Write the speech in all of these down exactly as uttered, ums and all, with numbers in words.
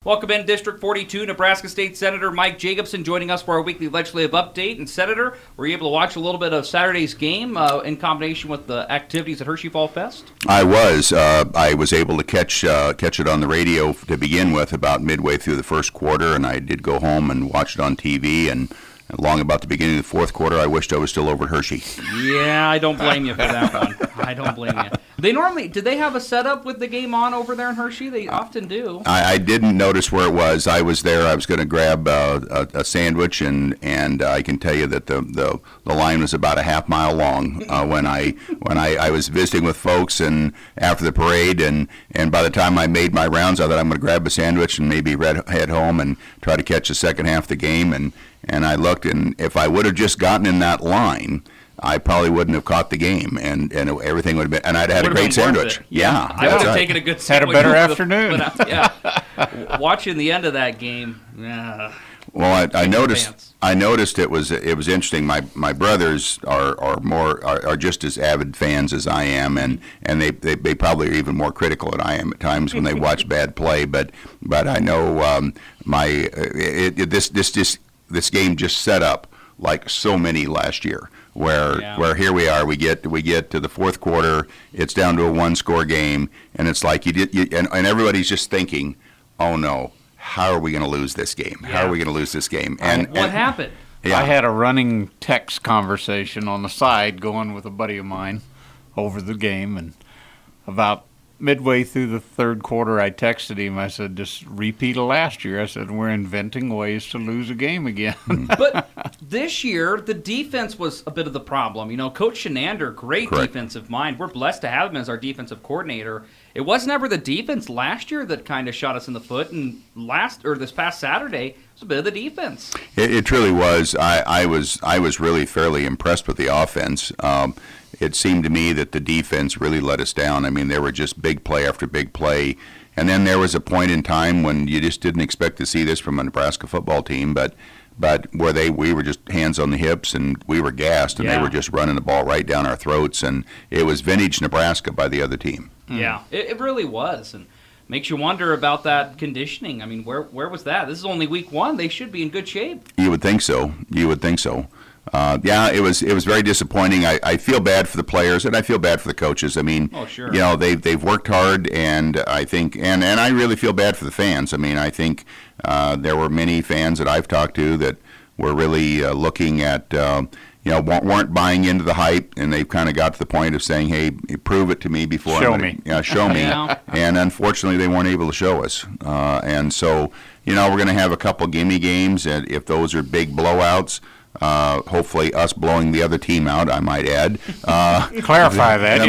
Welcome in, District forty-two, Nebraska State Senator Mike Jacobson joining us for our weekly legislative update. And Senator, were you able to watch a little bit of Saturday's game uh, in combination with the activities at Hershey Fall Fest? I was. Uh, I was able to catch uh, catch it on the radio to begin with about midway through the first quarter, and I did go home and watch it on T V, and along about the beginning of the fourth quarter, I wished I was still over at Hershey. Yeah, I don't blame you for that one. I don't blame you. They normally, did they have a setup with the game on over there in Hershey? They often do. I, I didn't notice where it was. I was there. I was going to grab uh, a, a sandwich, and and uh, I can tell you that the, the, the line was about a half mile long uh, when I when I, I was visiting with folks and after the parade, and, and by the time I made my rounds, I thought I'm going to grab a sandwich and maybe red, head home and try to catch the second half of the game. And, and I looked, and if I would have just gotten in that line, I probably wouldn't have caught the game, and, and everything would have been, and I'd had a great sandwich. Yeah, yeah, I would have right. taken a good Had a sandwich. better the- afternoon. but, uh, yeah, watching the end of that game. Yeah. Well, I, I Taking noticed. advance. I noticed it was it was interesting. My my brothers are are more are, are just as avid fans as I am, and, and they, they they probably are even more critical than I am at times when they watch bad play. But but I know um, my it, it, this this this this game just set up like so many last year. Where Yeah. where here we are, we get we get to the fourth quarter, it's down to a one score game, and it's like you did, you, and, and everybody's just thinking, oh no, how are we going to lose this game? How Yeah. are we going to lose this game? And What and, happened? Yeah. I had a running text conversation on the side going with a buddy of mine over the game, and about midway through the third quarter, I texted him. I said, just repeat of last year. I said, we're inventing ways to lose a game again. But this year, the defense was a bit of the problem. You know, Coach Shenander, great Correct. defensive mind. We're blessed to have him as our defensive coordinator. It wasn't ever the defense last year that kind of shot us in the foot, and last or this past Saturday, it was a bit of the defense. It, it truly was. I, I was I was really fairly impressed with the offense. Um, it seemed to me that the defense really let us down. I mean, there were just big play after big play. And then there was a point in time when you just didn't expect to see this from a Nebraska football team, but but where they we were just hands on the hips and we were gassed, and Yeah. they were just running the ball right down our throats, and it was vintage Nebraska by the other team. Yeah, it, it really was, and makes you wonder about that conditioning. I mean, where where was that? This is only week one. They should be in good shape. You would think so. You would think so. Uh, yeah, it was it was very disappointing. I, I feel bad for the players, and I feel bad for the coaches. I mean, Oh, sure. you know, they've they've worked hard, and I think, and, and I really feel bad for the fans. I mean, I think uh, there were many fans that I've talked to that were really uh, looking at, uh, you know, wa- weren't buying into the hype, and they've kind of got to the point of saying, hey, prove it to me before Show I'm gonna, me. Yeah, show me. Yeah. And unfortunately, they weren't able to show us. Uh, and so, you know, we're going to have a couple gimme games, and if those are big blowouts. Uh, hopefully, us blowing the other team out, I might add. Uh, Clarify that,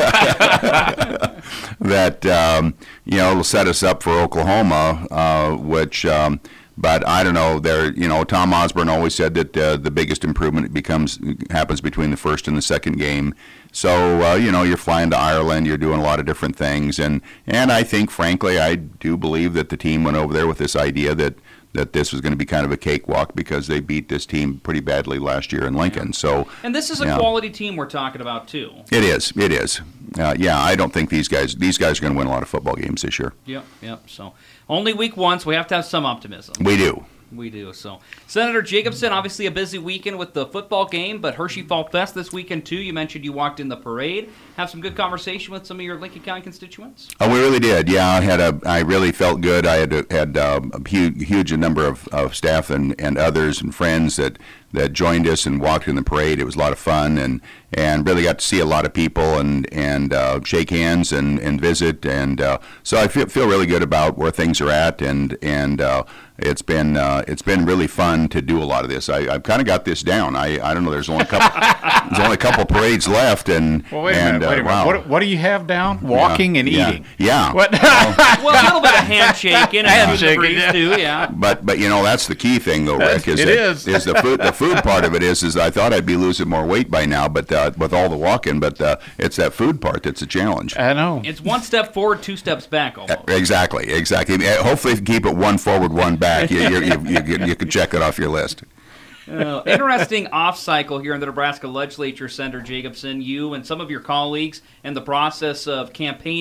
yes. that um, you know will set us up for Oklahoma, uh, which. Um, but I don't know. There, you know, Tom Osborne always said that uh, the biggest improvement becomes happens between the first and the second game. So uh, you know, you're flying to Ireland, you're doing a lot of different things, and and I think, frankly, I do believe that the team went over there with this idea that. that this was going to be kind of a cakewalk because they beat this team pretty badly last year in Lincoln. So, And this is a yeah. quality team we're talking about, too. It is. It is. Uh, yeah, I don't think these guys these guys are going to win a lot of football games this year. Yep, yep. So only week one, so we have to have some optimism. We do. We do. So, Senator Jacobson, obviously a busy weekend with the football game, but Hershey Fall Fest this weekend too. You mentioned you walked in the parade. Have some good conversation with some of your Lincoln County constituents. Oh, we really did. Yeah, I had a. I really felt good. I had a, had um, a huge, huge number of, of staff and, and others and friends that, that joined us and walked in the parade. It was a lot of fun, and, and really got to see a lot of people and and uh, shake hands and, and visit. And uh, so I feel feel really good about where things are at, and and uh, it's been uh, it's been really fun to do a lot of this. I, I've kind of got this down. I, I don't know. There's only a couple. there's only a couple parades left, and Well, wait a and, minute, wait a uh, minute. wow. What, what do you have down? Walking Yeah, and yeah, eating. Yeah. What? Well, a little bit of handshaking and Handshaking, breeze yeah. too, yeah. But but you know that's the key thing though, Rick. Is It that, is. is the food the food part of it is is I thought I'd be losing more weight by now, but uh, with all the walking, but uh, it's that food part that's a challenge. I know. It's one step forward, two steps back almost. Exactly, exactly. Uh, Hopefully, if you keep it one forward, one back, you you, you, you, you, you can check it off your list. Uh, interesting off cycle here in the Nebraska legislature, Senator Jacobson. You and some of your colleagues in the process of campaigning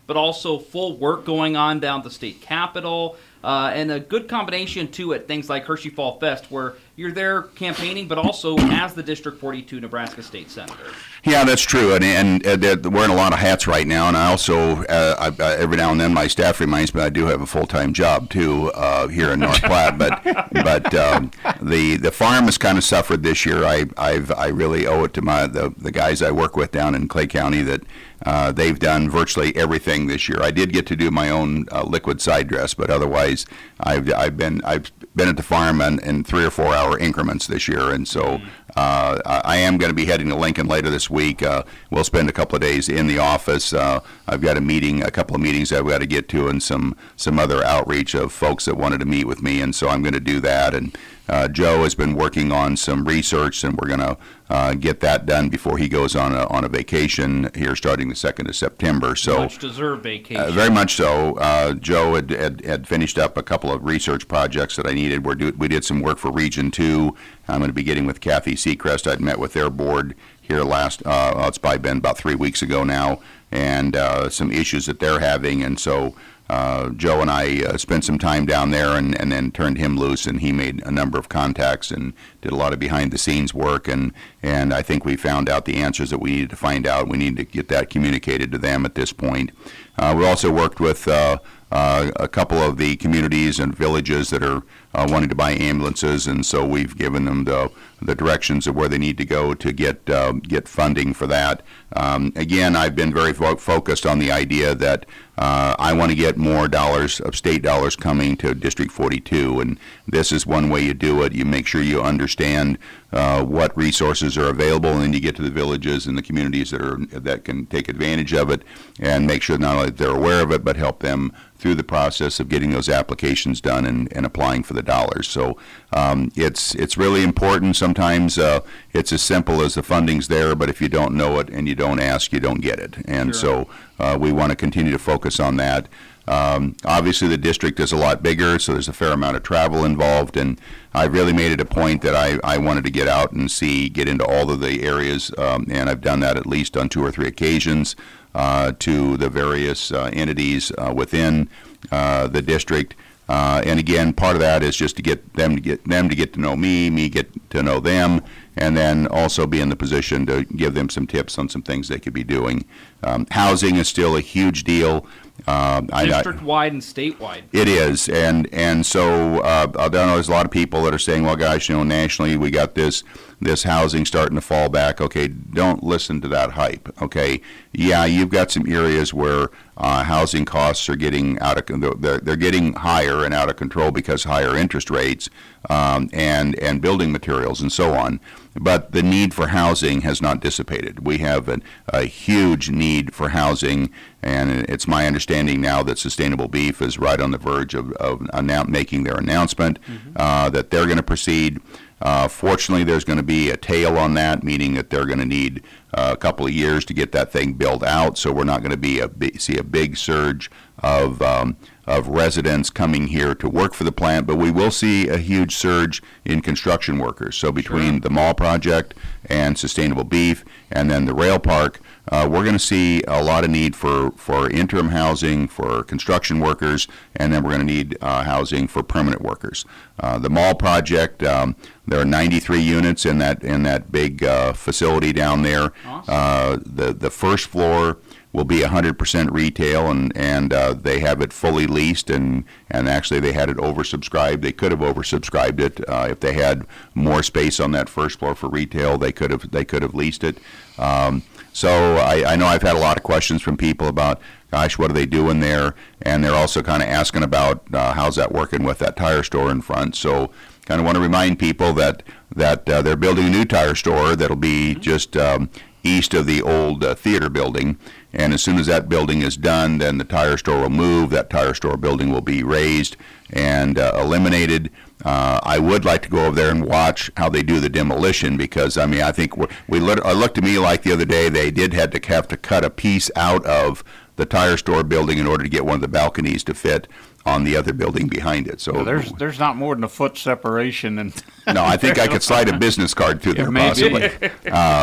but also full work going on down at the state capitol. Uh, and a good combination, too, at things like Hershey Fall Fest, where you're there campaigning, but also as the District forty-two Nebraska State Senator. Yeah, that's true. And, and uh, they're wearing a lot of hats right now. And I also, uh, I, uh, every now and then, my staff reminds me I do have a full-time job, too, uh, here in North Platte. But but um, the the farm has kind of suffered this year. I I've, I really owe it to my the, the guys I work with down in Clay County that uh, they've done virtually everything this year. I did get to do my own uh, liquid side dress, but otherwise, I've I've been I've been at the farm in, in three or four hour increments this year, and so uh, I am going to be heading to Lincoln later this week. Uh, we'll spend a couple of days in the office. Uh, I've got a meeting, a couple of meetings I've got to get to, and some some other outreach of folks that wanted to meet with me, and so I'm going to do that. And uh, Joe has been working on some research, and we're going to uh, get that done before he goes on a on a vacation here, starting the second of September. So much deserved vacation. Uh, very much so. Uh, Joe had, had had finished up a couple of research projects that I needed. We're do, we did some work for Region Two. I'm going to be getting with Kathy Seacrest. I'd met with their board here last. Uh, well, it's probably been about three weeks ago now, and uh, some issues that they're having, and so. Uh, Joe and I uh, spent some time down there and, and then turned him loose, and he made a number of contacts and did a lot of behind-the-scenes work, and, and I think we found out the answers that we needed to find out. We need to get that communicated to them at this point. Uh, we also worked with uh, uh, a couple of the communities and villages that are uh, wanting to buy ambulances, and so we've given them the, the directions of where they need to go to get uh, get funding for that. Um, again, I've been very fo- focused on the idea that uh, I want to get more dollars of state dollars coming to District forty-two, and this is one way you do it. You make sure you understand uh, what resources are available, and then you get to the villages and the communities that are that can take advantage of it, and make sure not only that they're aware of it, but help them through the process of getting those applications done and, and applying for the dollars. So um, it's it's really important. Sometimes uh, it's as simple as the funding's there, but if you don't know it and you don't ask, you don't get it. And Sure. so uh, we want to continue to focus on that. Um, obviously, the district is a lot bigger, so there's a fair amount of travel involved, and I really made it a point that I, I wanted to get out and see, get into all of the areas, um, and I've done that at least on two or three occasions uh, to the various uh, entities uh, within uh, the district. Uh, and again, part of that is just to get them to get them to get to know me, me get to know them, and then also be in the position to give them some tips on some things they could be doing. Um, housing is still a huge deal. Uh, District-wide and statewide. It is, and and so uh, I don't know. There's a lot of people that are saying, "Well, gosh, you know, nationally we got this this housing starting to fall back." Okay, don't listen to that hype. Okay, yeah, you've got some areas where uh, housing costs are getting out of they're they're getting higher and out of control because higher interest rates um, and and building materials and so on. But the need for housing has not dissipated. We have an, a huge need for housing, and it's my understanding now that Sustainable Beef is right on the verge of, of annou- making their announcement mm-hmm. uh, that they're going to proceed. Uh, fortunately, there's going to be a tail on that, meaning that they're going to need uh, a couple of years to get that thing built out. So we're not going to be a big, see a big surge of um, of residents coming here to work for the plant, but we will see a huge surge in construction workers. So between Sure. the mall project and Sustainable Beef and then the rail park, uh, we're going to see a lot of need for, for interim housing for construction workers, and then we're going to need uh, housing for permanent workers. Uh, the mall project, um, there are ninety-three units in that in that big uh, facility down there. Awesome. Uh, the the first floor will be one hundred percent retail, and, and uh, they have it fully leased, and, and actually they had it oversubscribed. They could have oversubscribed it. Uh, if they had more space on that first floor for retail, they could have they could have leased it. Um, so I, I know I've had a lot of questions from people about, gosh, what are they doing there? And they're also kind of asking about uh, how's that working with that tire store in front. So kind of want to remind people that, that uh, they're building a new tire store that'll be mm-hmm. just um, east of the old uh, theater building. And as soon as that building is done, then the tire store will move. That tire store building will be raised and uh, eliminated. Uh, I would like to go over there and watch how they do the demolition, because, I mean, I think we, we lit, it looked to me like the other day they did had to have to cut a piece out of the tire store building in order to get one of the balconies to fit on the other building behind it. So well, there's there's not more than a foot separation. And no, I think I could slide a business card through there, maybe. possibly. Uh,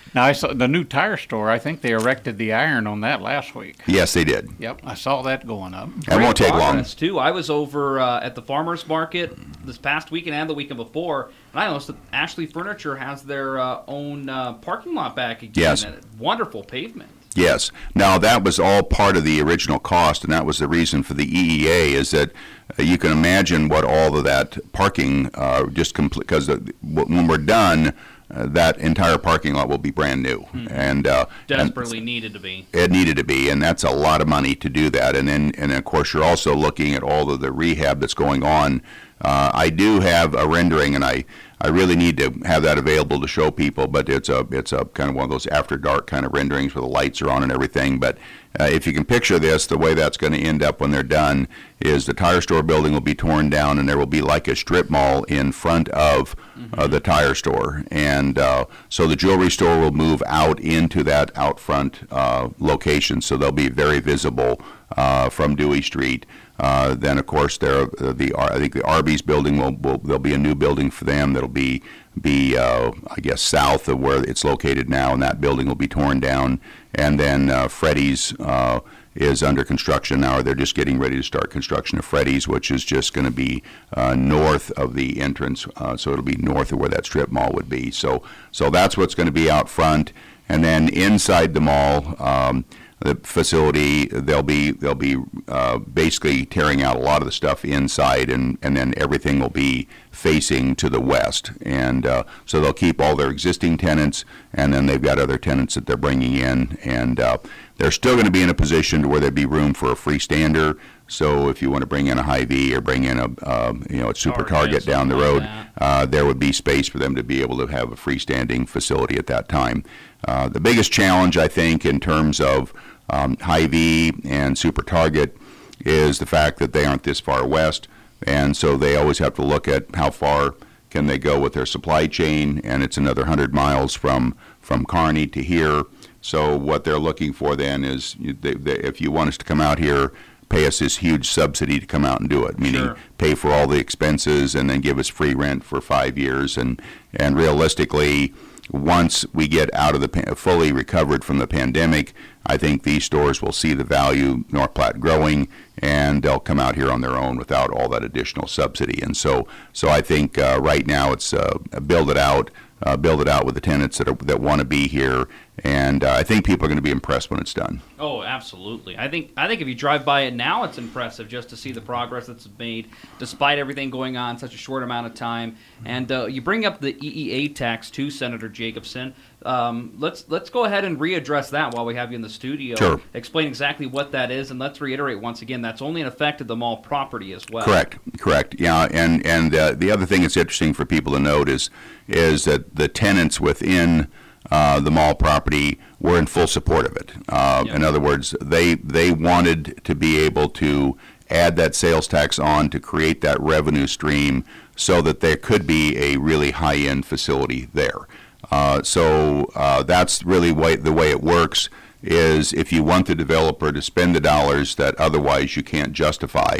Now, I saw the new tire store. I think they erected the iron on that last week. Yes, they did. Yep, I saw that going up. That won't take long. Progress, too. I was over uh, at the farmers market this past weekend and the weekend before, and I noticed that Ashley Furniture has their uh, own uh, parking lot back again. Yes. And wonderful pavement. Yes. Now, that was all part of the original cost, and that was the reason for the E E A, is that uh, you can imagine what all of that parking, uh, just complete, because when we're done, uh, that entire parking lot will be brand new. Hmm. And uh, Desperately and needed to be. It needed to be, and that's a lot of money to do that. And then, and of course, you're also looking at all of the rehab that's going on. Uh, I do have a rendering, and I, I really need to have that available to show people, but it's a it's a kind of one of those after dark kind of renderings where the lights are on and everything. But uh, if you can picture this, the way that's going to end up when they're done is the tire store building will be torn down, and there will be like a strip mall in front of uh, the tire store. And uh, so the jewelry store will move out into that out front uh, location, so they'll be very visible uh, from Dewey Street. Uh, then, of course, there uh, the I think the Arby's building will, will there'll be a new building for them that'll be be uh, I guess south of where it's located now, and that building will be torn down. And then uh, Freddy's uh, is under construction now. They're just getting ready to start construction of Freddy's, which is just going to be uh, north of the entrance, uh, so it'll be north of where that strip mall would be. So so that's what's going to be out front, and then inside the mall. Um, The facility, they'll be they'll be uh, basically tearing out a lot of the stuff inside, and, and then everything will be facing to the west. And uh, so they'll keep all their existing tenants, and then they've got other tenants that they're bringing in. And uh, they're still going to be in a position to where there'd be room for a freestander. So if you want to bring in a Hy-Vee or bring in a uh, you know a Super Target, Target, down the something road, like uh, there would be space for them to be able to have a freestanding facility at that time. Uh, the biggest challenge, I think, in terms of um, Hy-Vee and Super Target is the fact that they aren't this far west, and so they always have to look at how far can they go with their supply chain, and it's another one hundred miles from, from Kearney to here. So what they're looking for then is, you- they, they, if you want us to come out here, pay us this huge subsidy to come out and do it, meaning Sure. pay for all the expenses and then give us free rent for five years. And, and realistically, once we get out of the pa- fully recovered from the pandemic, I think these stores will see the value North Platte growing, and they'll come out here on their own without all that additional subsidy. And so, so I think uh, right now it's uh, build it out, uh, build it out with the tenants that are, that want to be here, and uh, I think people are going to be impressed when it's done. Oh, absolutely. I think I think if you drive by it now, it's impressive just to see the progress that's made, despite everything going on in such a short amount of time. And uh, you bring up the E E A tax too, Senator Jacobson. Um, let's let's go ahead and readdress that while we have you in the studio. Sure. Explain exactly what that is, and let's reiterate once again that's only in effect at the mall property as well. Correct, correct. Yeah, and and uh, the other thing that's interesting for people to note is is that the tenants within uh, the mall property were in full support of it. Uh, Yep. In other words, they they wanted to be able to add that sales tax on to create that revenue stream so that there could be a really high-end facility there. Uh, so uh, that's really way, the way it works, is if you want the developer to spend the dollars that otherwise you can't justify,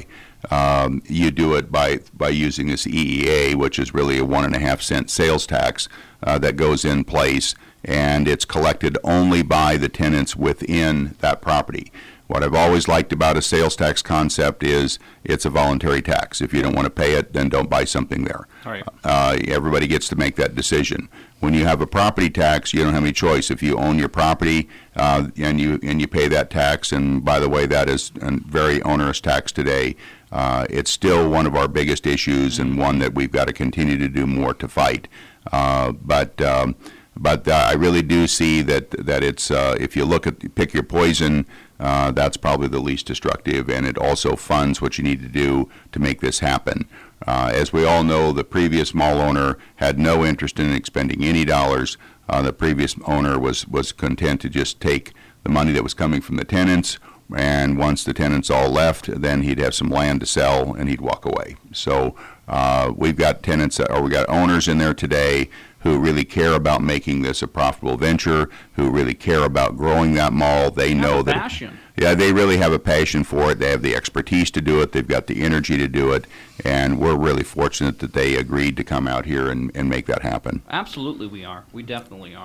um, you do it by, by using this E E A, which is really a one and a half cent sales tax uh, that goes in place, and it's collected only by the tenants within that property. What I've always liked about a sales tax concept is it's a voluntary tax. If you don't want to pay it, then don't buy something there. All right. Uh, everybody gets to make that decision. When you have a property tax, you don't have any choice. If you own your property uh, and you and you pay that tax, and by the way, that is a very onerous tax today, uh, it's still one of our biggest issues and one that we've got to continue to do more to fight. Uh, but um, but uh, I really do see that that it's uh, if you look at pick your poison. Uh, that's probably the least destructive, and it also funds what you need to do to make this happen. Uh, as we all know, the previous mall owner had no interest in expending any dollars. Uh, the previous owner was, was content to just take the money that was coming from the tenants, and once the tenants all left, then he'd have some land to sell, and he'd walk away. So uh, we've got tenants, or we've got owners in there today who really care about making this a profitable venture, who really care about growing that mall. They Have know a that passion. yeah, they really have a passion for it. They have the expertise to do it. They've got the energy to do it, and we're really fortunate that they agreed to come out here and, and make that happen. Absolutely, we are. We definitely are.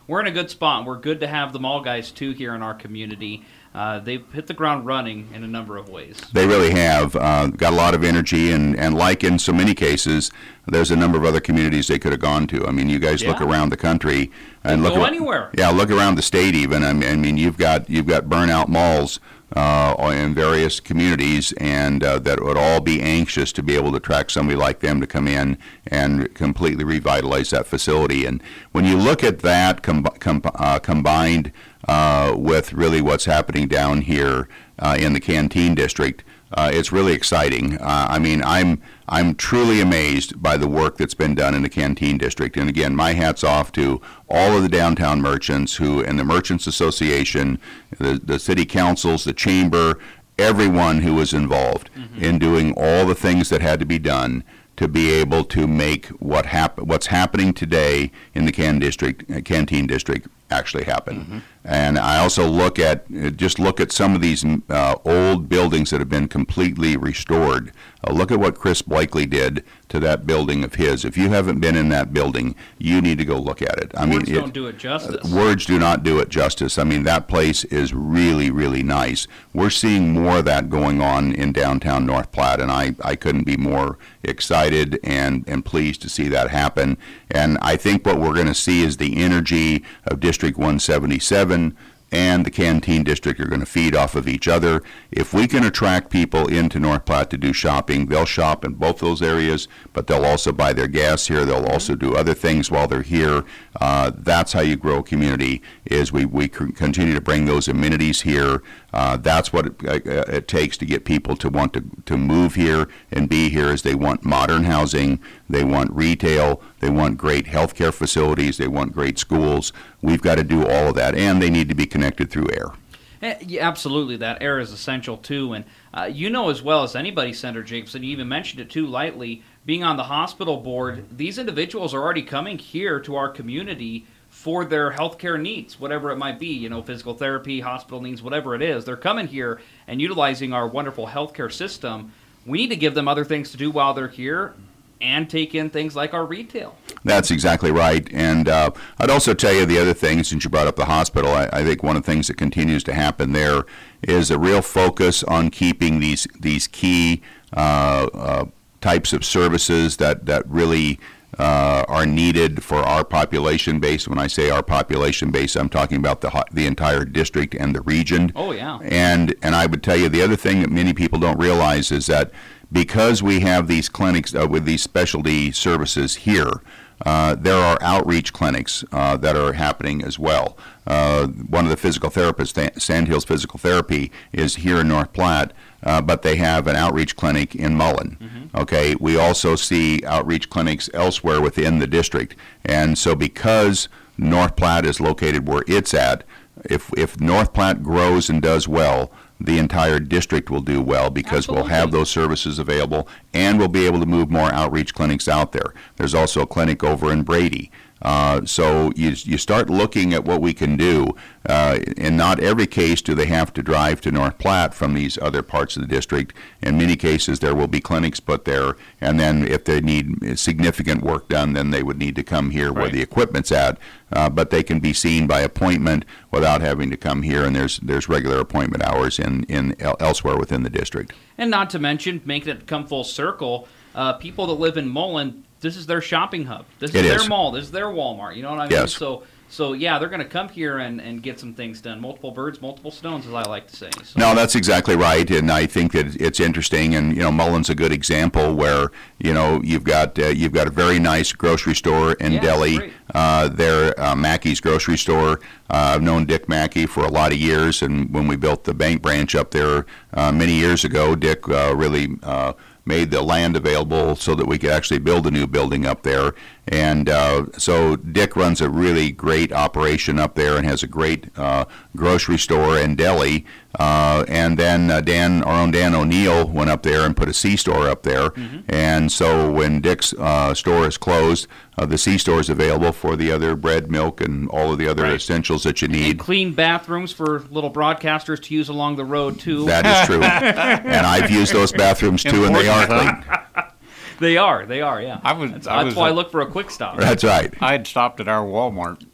we're in a good spot. We're good to have the mall guys, too, here in our community. Uh, they've hit the ground running in a number of ways. They really have. Uh, got a lot of energy, and, and like in so many cases, there's a number of other communities they could have gone to. I mean, you guys Yeah. look around the country and They'll look go ar- anywhere. Yeah, look around the state even. I mean, I mean you've got you've got burnout malls uh, in various communities, and uh, that would all be anxious to be able to attract somebody like them to come in and completely revitalize that facility. And when you look at that com- com- uh, combined uh, with really what's happening down here uh, in the Canteen District, uh, it's really exciting. Uh, I mean, I'm I'm truly amazed by the work that's been done in the Canteen District. And again, my hat's off to all of the downtown merchants who, and the Merchants Association, the, the city councils, the chamber, everyone who was involved mm-hmm. in doing all the things that had to be done to be able to make what hap- what's happening today in the Can District, uh, Canteen District actually happen. Mm-hmm. And I also look at, uh, just look at some of these uh, old buildings that have been completely restored. Uh, look at what Chris Blakely did to that building of his. If you haven't been in that building, you need to go look at it. I Words mean, don't it, do it justice. Uh, words do not do it justice. I mean, that place is really, really nice. We're seeing more of that going on in downtown North Platte, and I, I couldn't be more excited and, and pleased to see that happen. And I think what we're going to see is the energy of District one seventy-seven and the Canteen District are going to feed off of each other. If we can attract people into North Platte to do shopping, they'll shop in both those areas, but they'll also buy their gas here. They'll also do other things while they're here. Uh, that's how you grow a community, is we, we c- continue to bring those amenities here. Uh, that's what it, uh, it takes to get people to want to, to move here and be here, is they want modern housing, they want retail, they want great healthcare facilities, they want great schools. We've got to do all of that, and they need to be connected through air. Eh, yeah, absolutely, that air is essential too, and uh, you know as well as anybody, Senator Jacobson, you even mentioned it too lightly, being on the hospital board, these individuals are already coming here to our community for their healthcare needs, whatever it might be, you know, physical therapy, hospital needs, whatever it is. They're coming here and utilizing our wonderful healthcare system. We need to give them other things to do while they're here and take in things like our retail. That's exactly right. And uh, I'd also tell you the other thing, since you brought up the hospital, I, I think one of the things that continues to happen there is a real focus on keeping these these key uh, uh, types of services that, that really uh, are needed for our population base. When I say our population base, I'm talking about the ho- the entire district and the region. Oh, yeah. And and I would tell you the other thing that many people don't realize is that because we have these clinics uh, with these specialty services here, uh, there are outreach clinics uh, that are happening as well. Uh, one of the physical therapists, Sandhills Physical Therapy, is here in North Platte, uh, but they have an outreach clinic in Mullen. Mm-hmm. Okay, we also see outreach clinics elsewhere within the district, and so because North Platte is located where it's at, if if North Platte grows and does well, the entire district will do well, because Absolutely. we'll have those services available, and we'll be able to move more outreach clinics out there. There's also a clinic over in Brady. Uh, so you you start looking at what we can do. Uh, in not every case do they have to drive to North Platte from these other parts of the district. In many cases, there will be clinics put there, and then if they need significant work done, then they would need to come here where Right. the equipment's at. Uh, but they can be seen by appointment without having to come here, and there's there's regular appointment hours in, in el- elsewhere within the district. And not to mention, making it come full circle, uh, people that live in Mullen, this is their shopping hub. This is It their is. mall. This is their Walmart. You know what I mean? Yes. So, so yeah, they're going to come here and, and get some things done. Multiple birds, multiple stones, as I like to say. So. No, that's exactly right, and I think that it's interesting. And you know, Mullen's a good example where you know you've got uh, you've got a very nice grocery store in Yeah, Delhi. great. Uh, there, uh, Mackey's grocery store. Uh, I've known Dick Mackey for a lot of years, and when we built the bank branch up there uh, many years ago, Dick uh, really. Uh, made the land available so that we could actually build a new building up there. And uh, so Dick runs a really great operation up there and has a great uh, grocery store in Delhi. Uh, and then uh, Dan, our own Dan O'Neill, went up there and put a C-store up there. Mm-hmm. And so when Dick's uh, store is closed, uh, the C-store is available for the other bread, milk, and all of the other Right. essentials that you And need. clean bathrooms for little broadcasters to use along the road, too. That is true. And I've used those bathrooms too, and they are Important, clean. They are. They are, yeah. I was- That's, I that's was why a- I look for a quick stop. That's right. I had stopped at our Walmart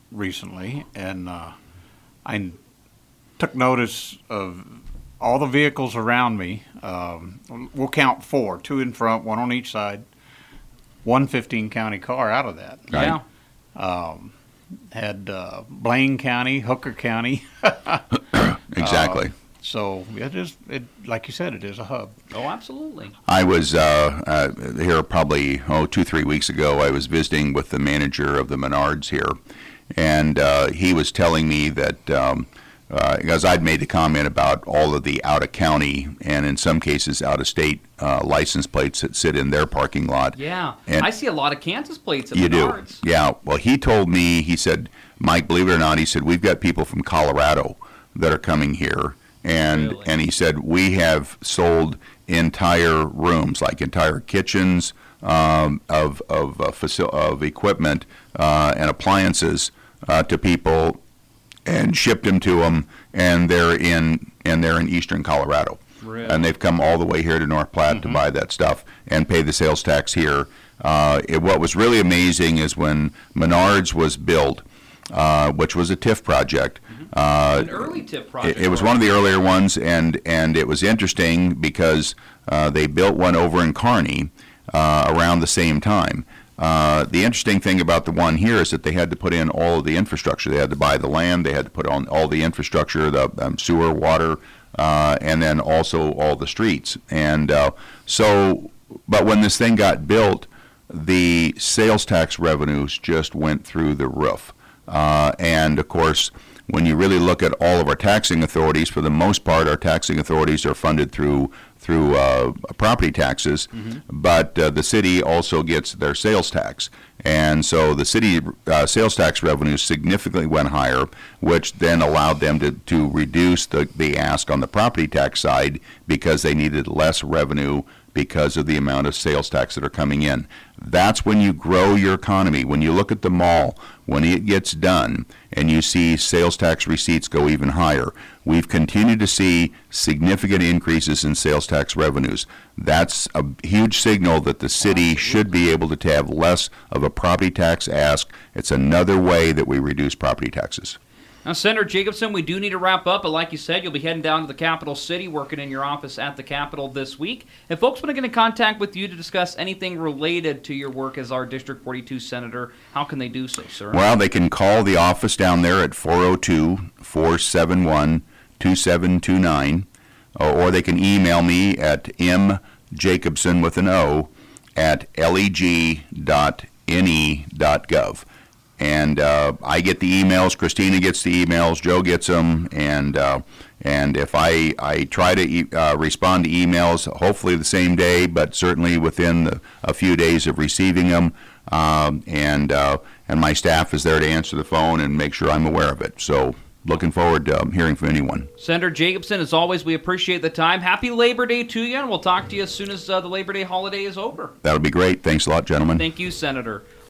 recently, and uh, I took notice of all the vehicles around me. Um, we'll count four, two in front, one on each side, one fifteen county car out of that. Yeah. Um, had uh, Blaine County, Hooker County. Exactly. Uh, so it is, it, like you said, it is a hub. Oh, absolutely. I was uh, uh, here probably oh two three weeks ago. I was visiting with the manager of the Menards here, and uh, he was telling me that um, uh, because I'd made the comment about all of the out of county and in some cases out of state uh, license plates that sit in their parking lot. Yeah. And I see a lot of Kansas plates at you Menards. do, yeah. Well, he told me, he said, Mike, believe it or not, he said we've got people from Colorado that are coming here. And Really? and he said we have sold entire rooms, like entire kitchens um, of of uh, facil- of equipment uh, and appliances uh, to people, and shipped them to them, and they're in and they're in eastern Colorado, Really? and they've come all the way here to North Platte Mm-hmm. to buy that stuff and pay the sales tax here. Uh, it, what was really amazing is when Menards was built, uh, which was a T I F project. Uh, An early tip project. it, it was one of the earlier ones, and, and it was interesting because uh, they built one over in Kearney uh, around the same time. Uh, the interesting thing about the one here is that they had to put in all of the infrastructure. They had to buy the land, they had to put on all the infrastructure, the um, sewer, water, uh, and then also all the streets. And uh, so, but when this thing got built, the sales tax revenues just went through the roof. Uh, and of course, when you really look at all of our taxing authorities, for the most part, our taxing authorities are funded through through uh, property taxes, mm-hmm. but uh, the city also gets their sales tax. And so the city uh, sales tax revenues significantly went higher, which then allowed them to, to reduce the, the ask on the property tax side because they needed less revenue because of the amount of sales tax that are coming in. That's when you grow your economy. When you look at the mall, when it gets done and you see sales tax receipts go even higher, we've continued to see significant increases in sales tax revenues. That's a huge signal that the city should be able to have less of a property tax ask. It's another way that we reduce property taxes. Now, Senator Jacobson, we do need to wrap up, but like you said, you'll be heading down to the Capital City, working in your office at the Capitol this week. If folks want to get in contact with you to discuss anything related to your work as our District forty-two Senator, how can they do so, sir? Well, they can call the office down there at four oh two, four seven one, two seven two nine, or they can email me at mjacobson with an O at leg dot n e dot gov. And uh, I get the emails, Christina gets the emails, Joe gets them, and uh, and if I, I try to e- uh, respond to emails, hopefully the same day, but certainly within the, a few days of receiving them, um, and uh, and my staff is there to answer the phone and make sure I'm aware of it. So looking forward to um, hearing from anyone. Senator Jacobson, as always, we appreciate the time. Happy Labor Day to you, and we'll talk to you as soon as uh, the Labor Day holiday is over. That'll be great. Thanks a lot, gentlemen. Thank you, Senator.